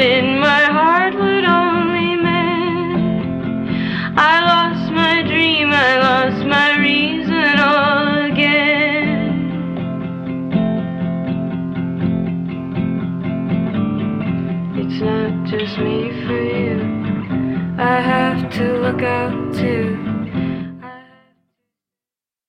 in my heart would only mend. I lost my dream, I lost my reason all again. It's not just me for you, I have to look out too.